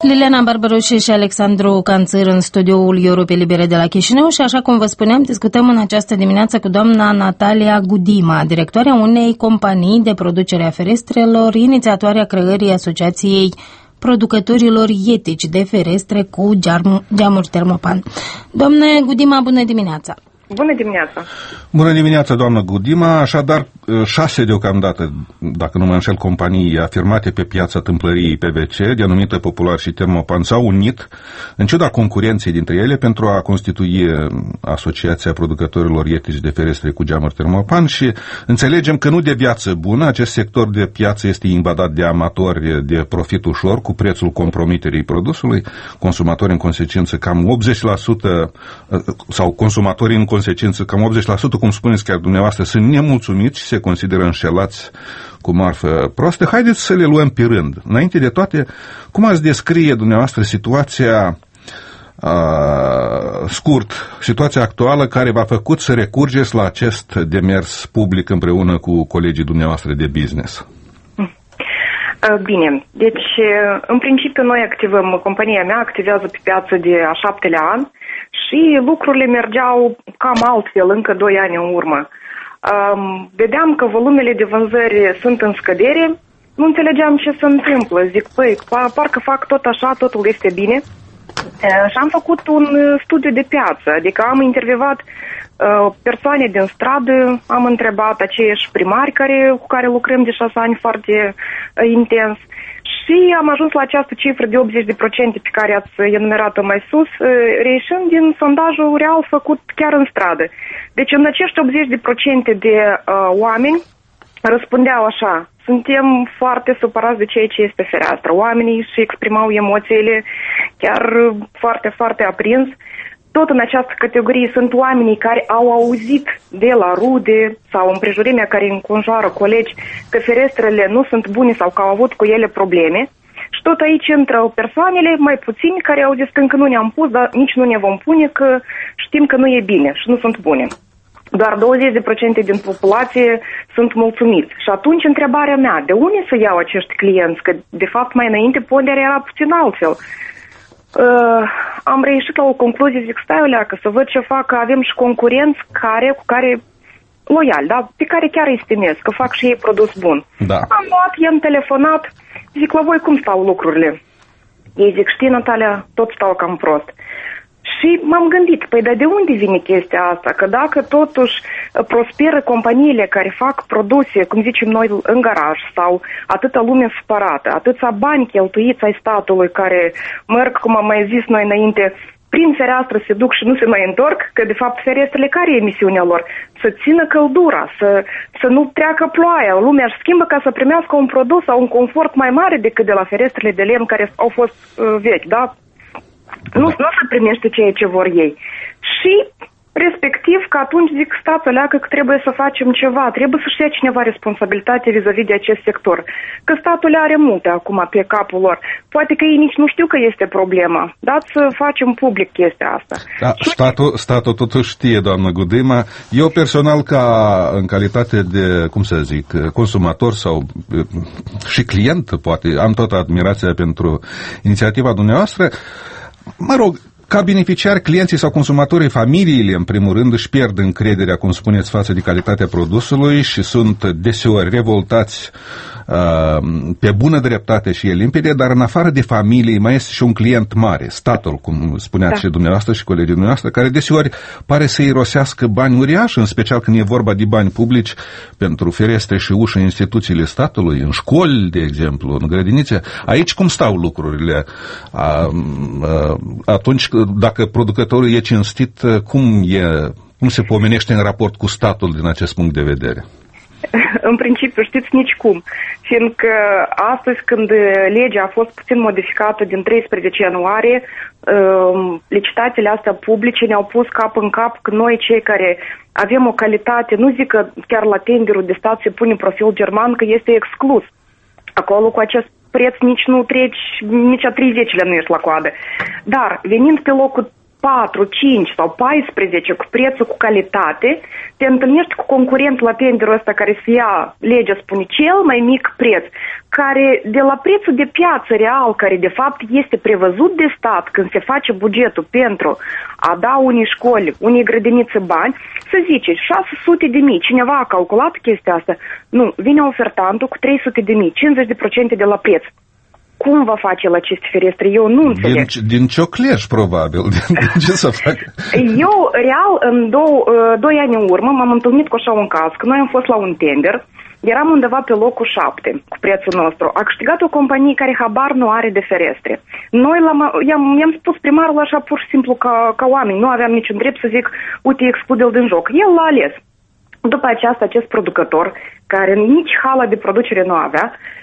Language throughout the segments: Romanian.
Liliana Barbaroșe și Alexandru Canțăr în studioul Europei Libere de la Chișinău și, așa cum vă spuneam, discutăm în această dimineață cu doamna Natalia Gudima, directoarea unei companii de producere a ferestrelor, inițiatoarea creării Asociației Producătorilor Etici de Ferestre cu geamuri termopan. Doamne Gudima, bună dimineața! Bună dimineața! Bună dimineața, doamnă Gudima. Așadar, 6 deocamdată, dacă nu mă înșel, companii afirmate pe piața tâmplăriei PVC, denumită popular și Termopan, s-au unit, în ciuda concurenței dintre ele, pentru a constitui Asociația Producătorilor Etici de Ferestre cu geamuri termopan și înțelegem că nu de viață bună, acest sector de piață este invadat de amatori de profit ușor, cu prețul compromiterii produsului, consumatorii în consecință cam 80%, sau consumatorii în consecință cam 80%, cum spuneți chiar dumneavoastră, sunt nemulțumiți și se consideră înșelați cu marfă proastă. Haideți să le luăm pe rând. Înainte de toate, cum ați descrie dumneavoastră situația situația actuală care v-a făcut să recurgeți la acest demers public împreună cu colegii dumneavoastră de business? Bine, deci în principiu noi activăm, compania mea activează pe piață de a 7-lea an și lucrurile mergeau cam altfel încă 2 ani în urmă. Vedeam că volumele de vânzări sunt în scădere, nu înțelegeam ce se întâmplă. Zic, păi, parcă fac tot așa, totul este bine. Și am făcut un studiu de piață, adică am intervievat persoane din stradă, am întrebat aceiași primari cu care lucrăm de 6 ani foarte intens și am ajuns la această cifră de 80% pe care ați enumerat-o mai sus, reieșind din sondajul real făcut chiar în stradă. Deci în acești 80% de oameni răspundeau așa: suntem foarte supărați de ceea ce este fereastră. Oamenii își exprimau emoțiile chiar foarte, foarte aprins. Tot în această categorie sunt oamenii care au auzit de la rude sau împrejurimea care înconjoară colegi că ferestrele nu sunt bune sau că au avut cu ele probleme. Și tot aici intră persoanele mai puțini care au zis că încă nu ne-am pus, dar nici nu ne vom pune, că știm că nu e bine și nu sunt bune. Doar 20% din populație sunt mulțumiți. Și atunci întrebarea mea, de unde să iau acești clienți? Că de fapt mai înainte ponderea era puțin altfel. Am reieșit la o concluzie, zic, stai o leacă, să văd ce fac, că avem și concurenți cu care loiali, da? Pe care chiar îi stimez, că fac și ei produs bun. Da. Am luat, i-am telefonat, zic, la voi cum stau lucrurile? Ei zic, știi, Natalia, tot stau cam prost. Și m-am gândit, păi dar de unde vine chestia asta? Că dacă totuși prosperă companiile care fac produse, cum zicem noi, în garaj, sau atâta lume supărată, atâția bani cheltuiți ai statului care merg, cum am mai zis noi înainte, prin fereastră se duc și nu se mai întorc, că de fapt ferestrele care e misiunea lor? Să țină căldura, să nu treacă ploaia, lumea își schimbă ca să primească un produs sau un confort mai mare decât de la ferestrele de lemn care au fost vechi, da? Nu se primește ceea ce vor ei. Și respectiv că atunci zic, stați o leacă că trebuie să facem ceva, trebuie să-și ia cineva responsabilitate vis-a-vis de acest sector. Că statul are multe acum pe capul lor. Poate că ei nici nu știu că este problema. Dați să facem public chestia asta. Da, statul totuși știe, doamnă Gudima. Eu personal, în calitate de, cum să zic, consumator sau și client, poate, am toată admirația pentru inițiativa dumneavoastră. Mă rog, ca beneficiari, clienții sau consumatorii, familiile, în primul rând, își pierd încrederea, cum spuneți, față de calitatea produsului și sunt deseori revoltați pe bună dreptate și e limpede, dar în afară de familie mai este și un client mare, statul, cum spuneați și dumneavoastră și colegii dumneavoastră, care deseori pare să irosească bani uriași, în special când e vorba de bani publici pentru ferestre și uși în instituțiile statului, în școli, de exemplu, în grădinițe. Aici cum stau lucrurile? Atunci, dacă producătorul e cinstit, cum se pomenește în raport cu statul din acest punct de vedere? În principiu, știți nici cum, fiindcă astăzi, când legea a fost puțin modificată din 13 ianuarie, licitațiile astea publice ne-au pus cap în cap că noi, cei care avem o calitate, nu zic că chiar la tenderul de stat se pune profil german, că este exclus. Acolo cu acest preț nici nu treci, nici a 30-lea nu ești la coadă. Dar, venind pe locul 4, 5 sau 14 cu prețul cu calitate, te întâlnești cu concurent la tenderul ăsta care se ia, legea spune, cel mai mic preț, care de la prețul de piață real, care de fapt este prevăzut de stat când se face bugetul pentru a da unei școli, unei grădinițe bani, să zice 600.000, cineva a calculat chestia asta? Nu, vine ofertantul cu 300.000, 50% de la preț. Cum va face la aceste ferestre? Eu nu înțeleg. Din ciocleș, probabil. Din ce să fac? Eu, real, în 2 ani în urmă, m-am întâlnit cu așa un caz, că noi am fost la un tender, eram undeva pe locul 7 cu prețul nostru. A câștigat o companie care habar nu are de ferestre. Noi i-am spus primarul așa pur și simplu ca oameni, nu aveam niciun drept să zic, uite, exclude-l din joc. El l-a ales. După aceasta, acest producător, care nici hala de producere nu avea,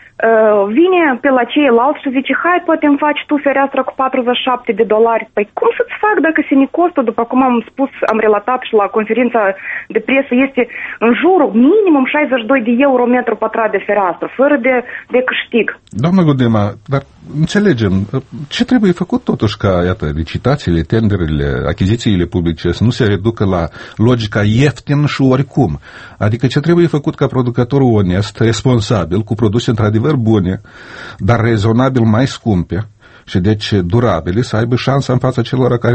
vine pe la ceilalți și zice, hai, poate îmi faci tu fereastra cu $47. Păi cum să-ți fac dacă se ne costă, după cum am spus, am relatat și la conferința de presă, este în jurul minimum 62 de euro metru pătrat de fereastră, fără de câștig. Doamnă Gudema, dar înțelegem, ce trebuie făcut totuși ca, iată, licitațiile, tenderele, achizițiile publice să nu se reducă la logica ieftin și oricum? Adică ce trebuie făcut ca producătorul onest, responsabil, cu produse într-adevăr bune, dar rezonabil mai scumpe și deci durabile, să aibă șansa în fața celor care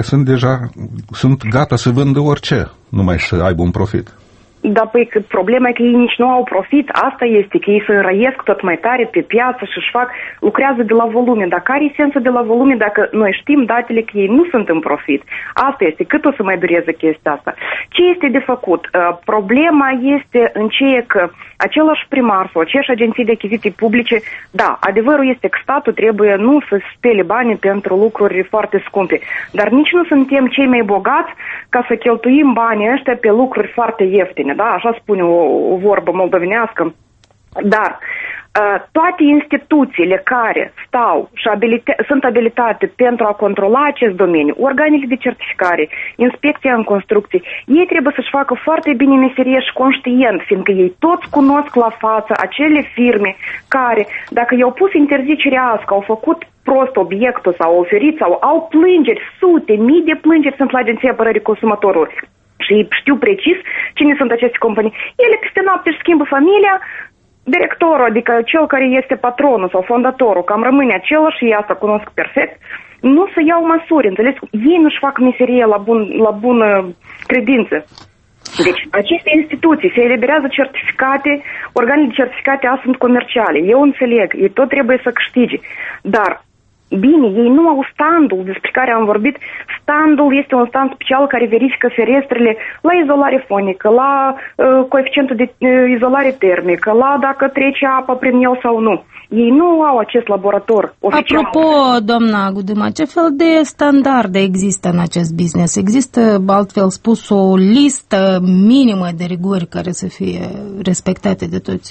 sunt gata să vândă orice, numai să aibă un profit. Da, păi problema e că ei nici nu au profit, asta este, că ei se înrăiesc tot mai tare pe piață și lucrează de la volume. Dar care e sensul de la volume dacă noi știm datele că ei nu sunt în profit? Asta este, cât o să mai dureze chestia asta? Ce este de făcut? Problema este în ceea că același primar sau aceeași agenții de achiziții publice, da, adevărul este că statul trebuie nu să spele banii pentru lucruri foarte scumpe, dar nici nu suntem cei mai bogați ca să cheltuim banii ăștia pe lucruri foarte ieftine. Da, așa spune o vorbă moldovenească. Dar toate instituțiile care stau și sunt abilitate pentru a controla acest domeniu, organele de certificare, inspecția în construcții, ei trebuie să-și facă foarte bine meseria și conștient, fiindcă ei toți cunosc la față acele firme care, dacă i-au pus interzicerea asta, au făcut prost obiectul sau au oferit sau au plângeri, sute, mii de plângeri sunt la Agenția Apărării Consumatorului. Și știu precis cine sunt aceste companii. Ele peste noapte își schimbă familia, directorul, adică cel care este patronul sau fondatorul, cam rămâne același și asta cunosc perfect, nu să iau măsuri, înțeles? Ei nu-și fac meserie la bună credință. Deci, aceste instituții se eliberează certificate, organele de certificate sunt comerciale. Eu înțeleg, ei tot trebuie să câștige. Dar bine, ei nu au standul despre care am vorbit. Standul este un stand special care verifică ferestrele la izolare fonică, la coeficientul de izolare termică, la dacă trece apa prin el sau nu. Ei nu au acest laborator oficial. Apropo, doamna Gudema, ce fel de standarde există în acest business? Există, altfel spus, o listă minimă de rigori care să fie respectate de toți?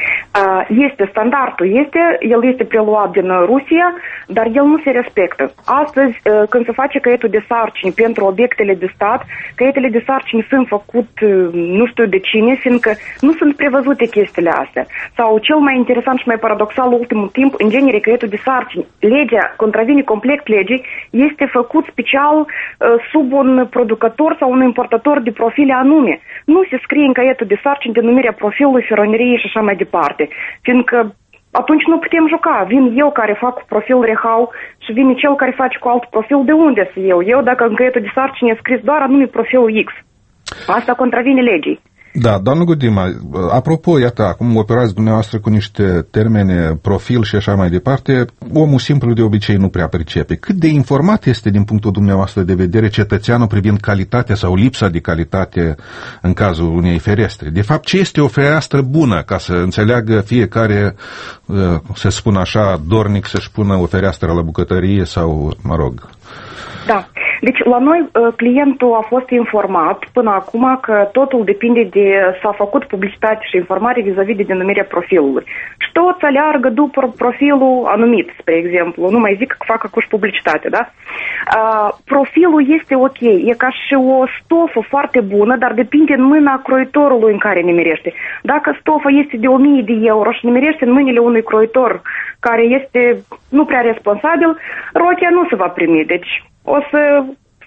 Este standardul, el este preluat din Rusia, dar el nu se respectă. Astăzi, când se face caietul de sarcini pentru obiectele de stat, caietele de sarcini sunt făcut nu știu de cine, fiindcă nu sunt prevăzute chestiile astea. Sau cel mai interesant și mai paradoxal ultimul timp, în genere caietul de sarcini, legea contravine complet legii, este făcut special sub un producător sau un importator de profile anume. Nu se scrie în caietul de sarcini denumirea profilului, feronerie și așa mai departe. Fiindcă atunci nu putem juca. Vin eu care fac profil rehau și vine cel care face cu alt profil, de unde să iau? Eu, dacă în caietul de sarcini e scris doar anume profilul X. Asta contravine legii. Da, doamnă Gudema, apropo, iată, acum operați dumneavoastră cu niște termene, profil și așa mai departe, omul simplu de obicei nu prea percepe. Cât de informat este din punctul dumneavoastră de vedere cetățeanul privind calitatea sau lipsa de calitate în cazul unei ferestre? De fapt, ce este o fereastră bună, ca să înțeleagă fiecare, să spun așa, dornic să-și pună o fereastră la bucătărie sau, mă rog... Da. Deci la noi clientul a fost informat până acum că totul depinde de s-a făcut publicitate și informare vis-a-vis de denumirea profilului. Și toți aleargă după profilul anumit, spre exemplu. Nu mai zic că fac acuși publicitate, da? Profilul este ok, e ca și o stofă foarte bună, dar depinde în mâna croitorului în care nimerește. Dacă stofa este de 1000 de euro și nimerește în mâinile unui croitor care este nu prea responsabil, rochia nu se va primi. Deci o să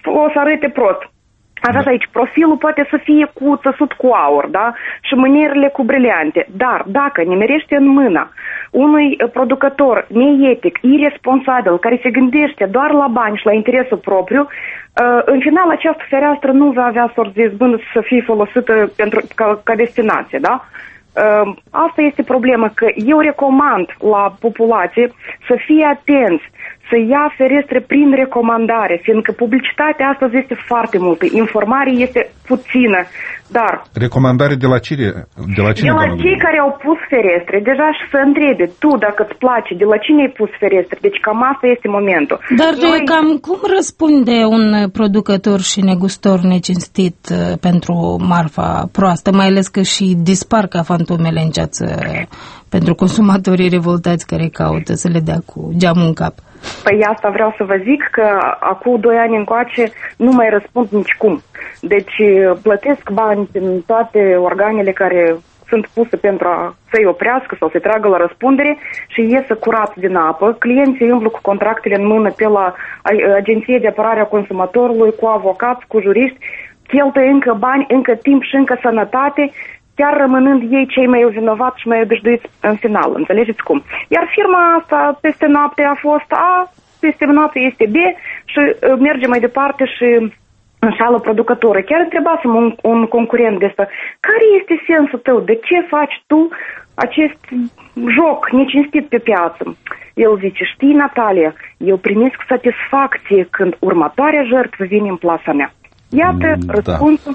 o să arate prost. Aveți aici, profilul poate să fie țăsut cu aur, da? Și mânerele cu briliante. Dar dacă nimerește în mâna unui producător neetic, irresponsabil, care se gândește doar la bani și la interesul propriu, în final această fereastră nu va avea sorți de izbândă să fie folosită ca destinație, da? Asta este problema, că eu recomand la populație să fie atenți, să ia ferestre prin recomandare, fiindcă publicitatea astăzi este foarte multă, informarea este puțină, dar... Recomandare de la cine? De la cei care au pus ferestre, deja și să întrebe, tu dacă îți place, de la cine ai pus ferestre, deci cam asta este momentul. Dar cam cum răspunde un producător și negustor necinstit pentru marfa proastă, mai ales că și dispar ca fantomele în ceață pentru consumatorii revoltați care caută să le dea cu geamul în cap? Păi asta vreau să vă zic, că acum 2 ani încoace nu mai răspund nicicum. Deci plătesc bani în toate organele care sunt puse pentru să-i oprească sau să-i tragă la răspundere și iesă curat din apă. Clienții îmblu cu contractele în mână pe la Agenție de Apărare a Consumatorului, cu avocați, cu juriști, cheltuie încă bani, încă timp și încă sănătate, chiar rămânând ei cei mai vinovați și mai obișnuiți în final, înțelegeți cum. Iar firma asta peste noapte a fost A, peste noapte este B și merge mai departe și înșală producătorul. Chiar întrebasem un concurent de ăsta, care este sensul tău? De ce faci tu acest joc necinstit pe piață? El zice, știi, Natalia, eu primesc satisfacție când următoarea jertfă vine în plasa mea. Iată răspunsul.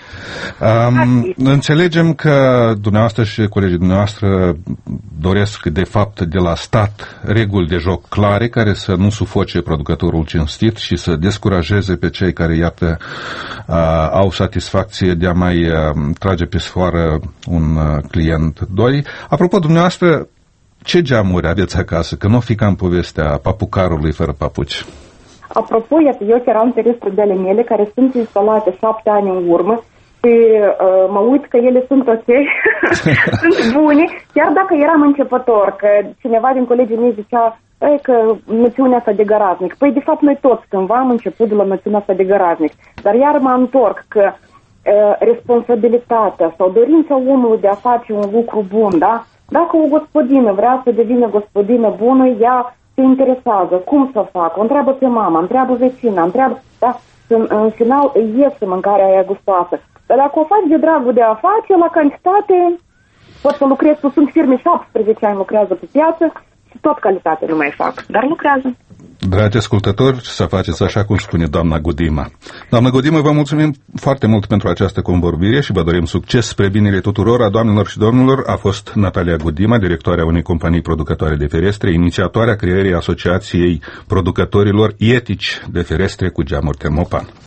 Înțelegem că dumneavoastră și colegii dumneavoastră doresc de fapt de la stat reguli de joc clare care să nu sufoce producătorul cinstit și să descurajeze pe cei care, iată, au satisfacție de a mai trage pe sfoară un client. 2. Apropo, dumneavoastră, ce geamuri aveți acasă? Că nu fi ca în povestea papucarului fără papuci. Apropo, eu eram ferestre de ale mele care sunt instalate 7 ani în urmă și mă uit că ele sunt ok, sunt bune, chiar dacă eram începător, că cineva din colegii mei zicea că noțiunea asta de garaznic. Păi, de fapt, noi toți cândva am început de la noțiunea asta de garaznic. Dar iar mă întorc că responsabilitatea sau dorința omului de a face un lucru bun, da? Dacă o gospodină vrea să devină gospodină bună, ea se interesează cum să facă, o întreabă pe mama, întreabă vecina, întreabă, da? În final iese mâncarea aia gustoasă. Dar dacă o faci de dragul de a face, la cantitate, pot să lucrez, sunt firme 17 ani lucrează pe piață și tot calitate nu mai fac, dar lucrează. Dragi ascultători, să faceți așa cum spune doamna Gudima. Doamna Gudima, vă mulțumim foarte mult pentru această convorbire și vă dorim succes spre binele tuturor. Doamnelor și domnilor, a fost Natalia Gudima, directoarea unei companii producătoare de ferestre, inițiatoarea creării Asociației Producătorilor Etici de Ferestre cu Geamuri Termopan.